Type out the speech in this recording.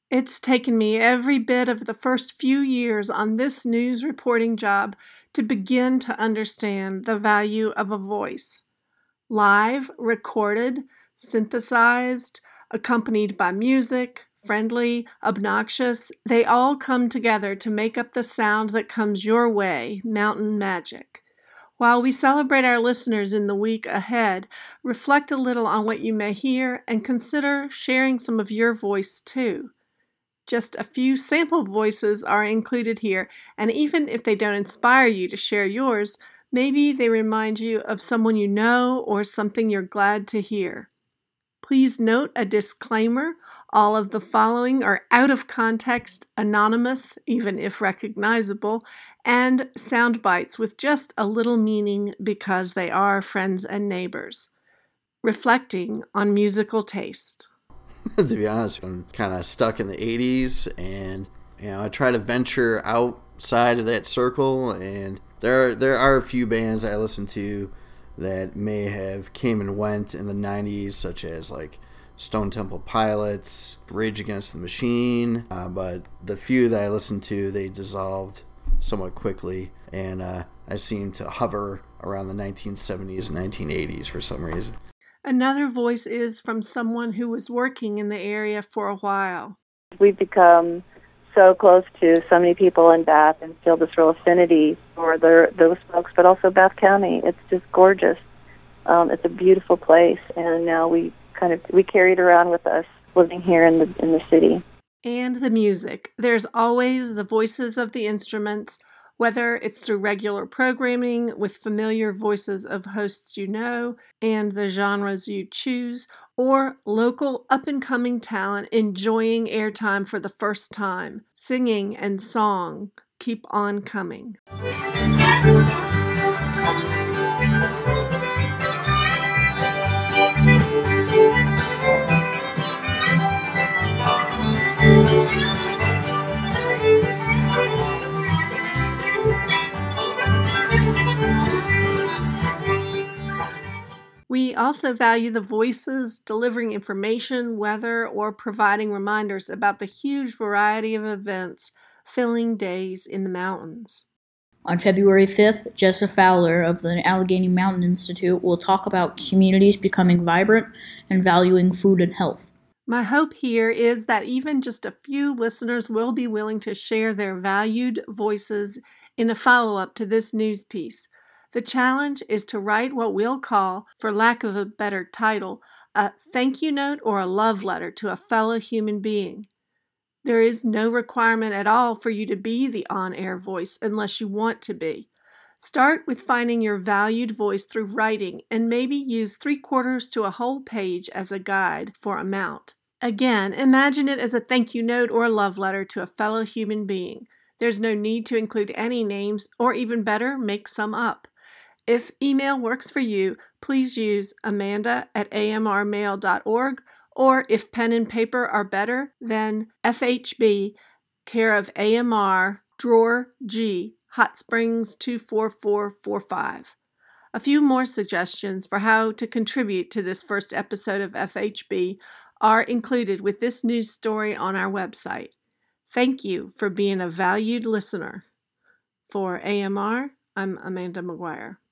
It's taken me every bit of the first few years on this news reporting job to begin to understand the value of a voice. Live, recorded, synthesized, accompanied by music, friendly, obnoxious, they all come together to make up the sound that comes your way, Mountain Magic. While we celebrate our listeners in the week ahead, reflect a little on what you may hear and consider sharing some of your voice too. Just a few sample voices are included here, and even if they don't inspire you to share yours, maybe they remind you of someone you know or something you're glad to hear. Please note a disclaimer. All of the following are out of context, anonymous, even if recognizable, and sound bites with just a little meaning because they are friends and neighbors. Reflecting on musical taste. To be honest, I'm kind of stuck in the 80s, and I try to venture outside of that circle, and there are a few bands I listen to that may have came and went in the 90s, such as like Stone Temple Pilots, Rage Against the Machine, but the few that I listened to, they dissolved somewhat quickly, and I seem to hover around the 1970s and 1980s for some reason. Another voice is from someone who was working in the area for a while. We've become so close to so many people in Bath and feel this real affinity for those folks, but also Bath County. It's just gorgeous. It's a beautiful place, and now we carry it around with us living here in the city. And the music. There's always the voices of the instruments, whether it's through regular programming with familiar voices of hosts you know and the genres you choose, or local up-and-coming talent enjoying airtime for the first time. Singing and song keep on coming. We also value the voices delivering information, weather, or providing reminders about the huge variety of events filling days in the mountains. On February 5th, Jessa Fowler of the Allegheny Mountain Institute will talk about communities becoming vibrant and valuing food and health. My hope here is that even just a few listeners will be willing to share their valued voices in a follow-up to this news piece. The challenge is to write what we'll call, for lack of a better title, a thank you note or a love letter to a fellow human being. There is no requirement at all for you to be the on-air voice unless you want to be. Start with finding your valued voice through writing and maybe use 3/4 to a whole page as a guide for amount. Again, imagine it as a thank you note or a love letter to a fellow human being. There's no need to include any names, or even better, make some up. If email works for you, please use amanda@amrmail.org, or if pen and paper are better, then FHB, care of AMR, Drawer G, Hot Springs 24445. A few more suggestions for how to contribute to this first episode of FHB are included with this news story on our website. Thank you for being a valued listener. For AMR, I'm Amanda McGuire.